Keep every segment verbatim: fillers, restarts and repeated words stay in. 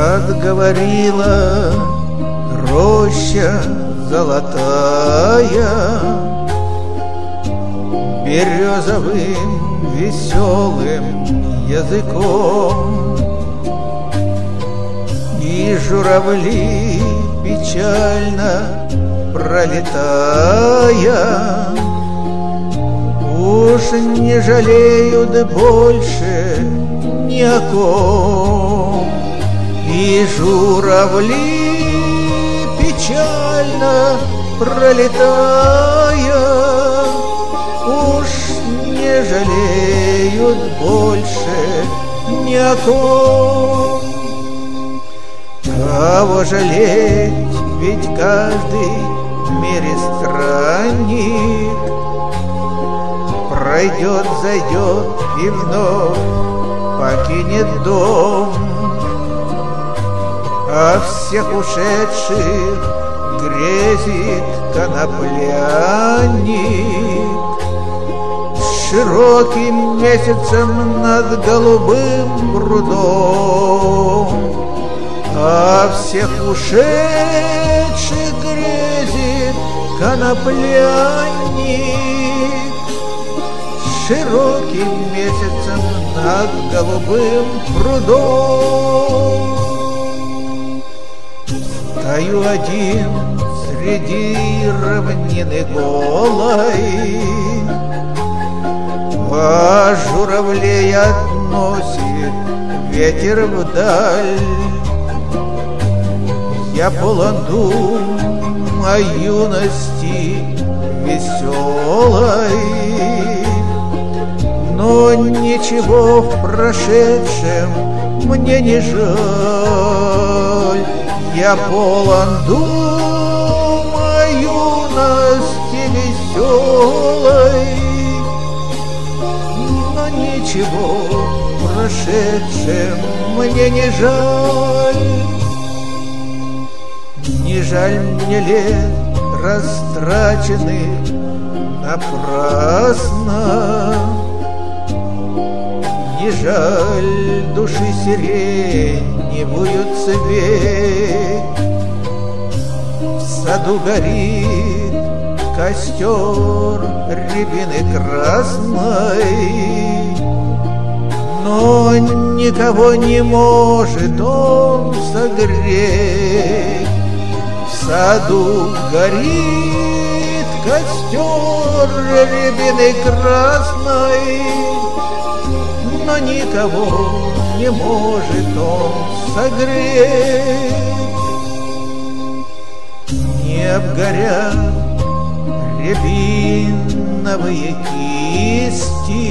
Отговорила роща золотая березовым веселым языком, и журавли, печально пролетая, уж не жалеют больше ни о ком. И журавли, печально пролетая, уж не жалеют больше ни о ком. Кого жалеть, ведь каждый в мире странник пройдет, зайдет и вновь покинет дом. А всех ушедших грезит конопляник с широким месяцем над голубым прудом. А всех ушедших грезит конопляник с широким месяцем над голубым прудом. Стою один среди равнины голой, а журавлей относит ветер вдаль. Я полон дум о юности веселой, но ничего в прошедшем мне не жаль. Я полон дум о юности веселой, но ничего в прошедшем мне не жаль. Не жаль мне лет, растраченных напрасно, не жаль души сиреневую цвет. В саду горит костер рябины красной, но никого не может он согреть. В саду горит костер рябины красной, но никого не может он согреть. Не обгорят рябиновые кисти,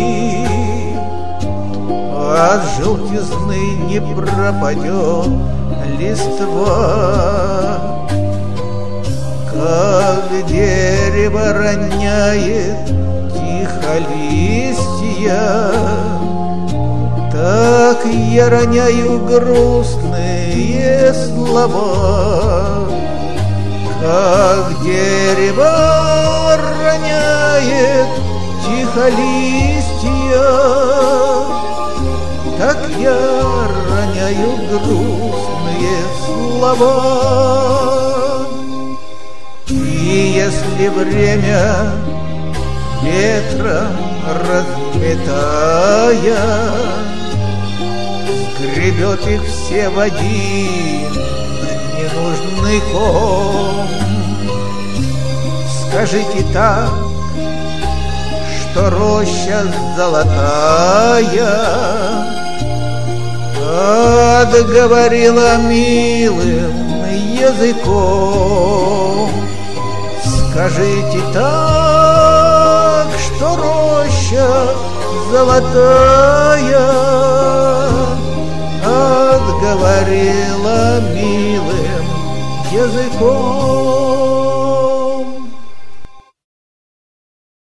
от желтизны не пропадет листва. Как дерево роняет тихо листья, так я роняю грустные слова. Как дерево роняет тихо листья, так я роняю грустные слова. И если время ветром разметая сгребет их все в один ненужный ком, скажите так, что роща золотая отговорила милым языком. Скажите так, что роща золотая отговорила милым языком.